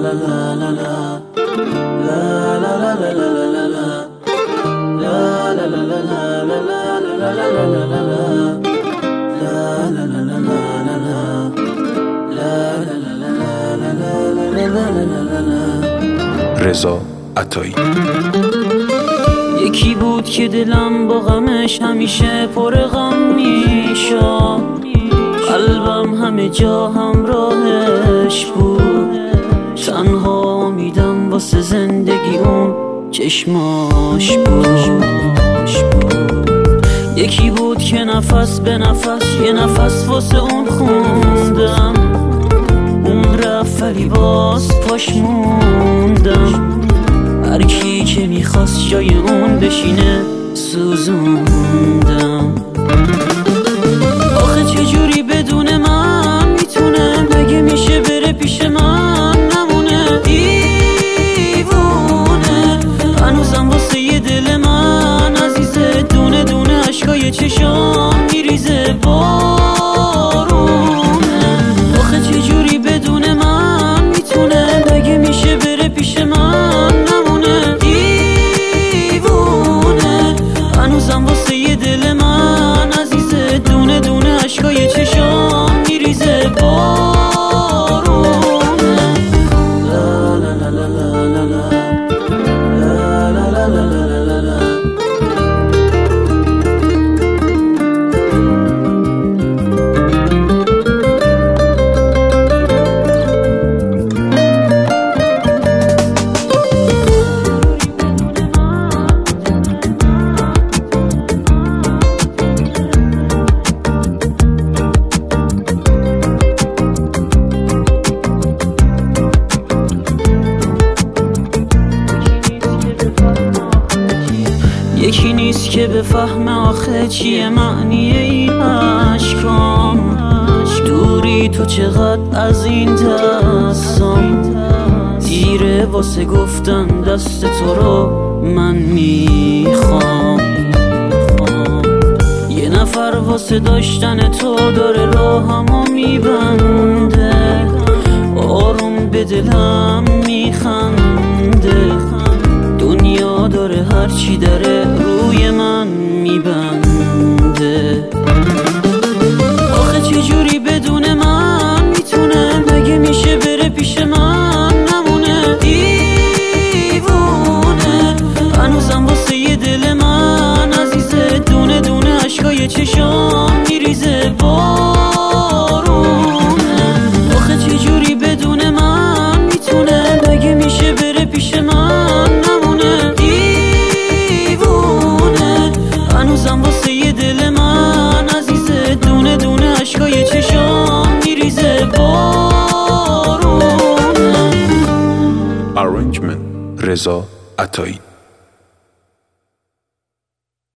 رضا عطایی. یکی بود که دلم با غمش همیشه پر غم میشد، قلبم همه جا همراهش بود، تنها امیدم واسه زندگی اون چشماش بود. یکی بود که نفس به نفس یه نفس واسه اون خوندم، اون رفت ولی باز پاش موندم، هر کی که میخواست جای اون بشینه سوزوندم. آخه چجوری بدون من میتونه، مگه میشه بره پیش من نمونه؟ دیوونه هنوزم واسه یه دل من عزیزه، دونه دونه عشقای چشام میریزه بارونه. آخه چجوری بدون من میتونه، مگه میشه بره پیش من نمونه؟ دیوونه هنوزم واسه یه دل من عزیزه، دونه دونه عشقای چشام میریزه بارونه. لا لا لا لا لا لا لا لا لا لا. یکی نیست که بفهمه آخه چیه معنی این عشقام، دوری تو چقدر از این دستام، دیره واسه گفتن دست تو رو من میخوام. یه نفر واسه داشتن تو داره راهمو میبنده، آروم به دلم میخنده، دنیا داره هرچی داره روی من میبنده. آخه چجوری بدون من میتونه، مگه میشه بره پیش من نمونه؟ دیوونه هنوزم واسه یه دل من عزیزه، دونه دونه عشقای چشام میریزه بارونه. آخه چجوری بدون من میتونه، مگه میشه بره پیش من نمونه؟ دیوونه هنوزم واسه یه دل من عزیزه، دونه دونه عشقای چشام میریزه بارونه. Arrangement رضا عطایی.